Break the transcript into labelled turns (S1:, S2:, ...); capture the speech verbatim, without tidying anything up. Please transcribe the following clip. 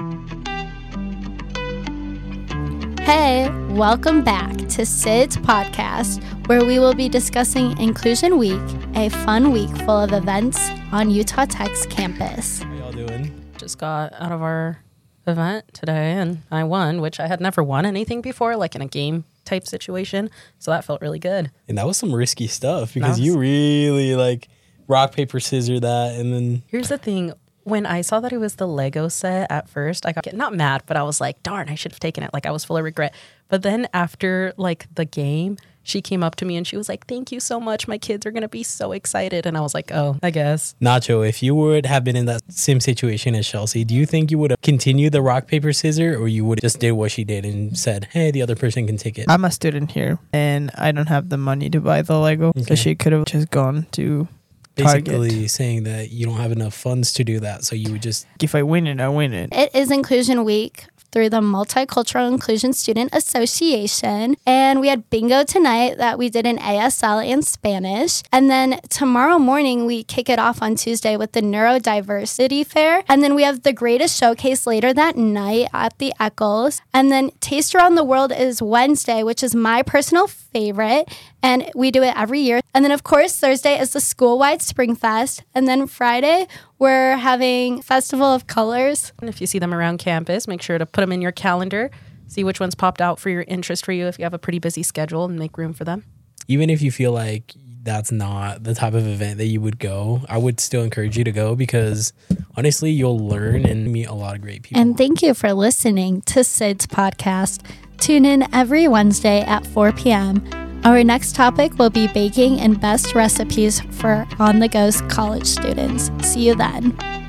S1: Hey, welcome back to Sid's podcast, where we will be discussing Inclusion Week, a fun week full of events on Utah Tech's campus.
S2: How y'all doing?
S3: Just got out of our event today and I won, which I had never won anything before, like in a game type situation. So that felt really good.
S2: And that was some risky stuff because
S3: was-
S2: you really like rock, paper, scissors that. And then
S3: Here's the thing. When I saw that it was the Lego set at first, I got not mad, but I was like, darn, I should have taken it. Like I was full of regret. But then after like the game, she came up to me and she was like, thank you so much. My kids are going to be so excited. And I was like, oh, I guess.
S2: Nacho, if you would have been in that same situation as Chelsea, do you think you would have continued the rock, paper, scissors, or you would have just did what she did and said, hey, the other person can take it?
S4: I'm a student here and I don't have the money to buy the Lego. So
S2: Okay.
S4: she could have just gone to
S2: Basically
S4: Target.
S2: saying that you don't have enough funds to do that. So you would just,
S4: If I win it, I win it.
S1: It is Inclusion Week through the Multicultural Inclusion Student Association. And we had bingo tonight that we did in A S L and Spanish. And then tomorrow morning, we kick it off on Tuesday with the Neurodiversity Fair. And then we have the Greatest Showcase later that night at the Eccles. And then Taste Around the World is Wednesday, which is my personal favorite. And we do it every year. And then, of course, Thursday is the school-wide Spring Fest. And then Friday, we're having Festival of Colors.
S3: And if you see them around campus, make sure to put them in your calendar. See which ones popped out for your interest for you if you have a pretty busy schedule and make room for them.
S2: even if you feel like that's not the type of event that you would go, I would still encourage you to go because honestly, you'll learn and meet a lot of great people.
S1: And thank you for listening to Sid's podcast. Tune in every Wednesday at four p.m. Our next topic will be baking and best recipes for on-the-go college students. See you then.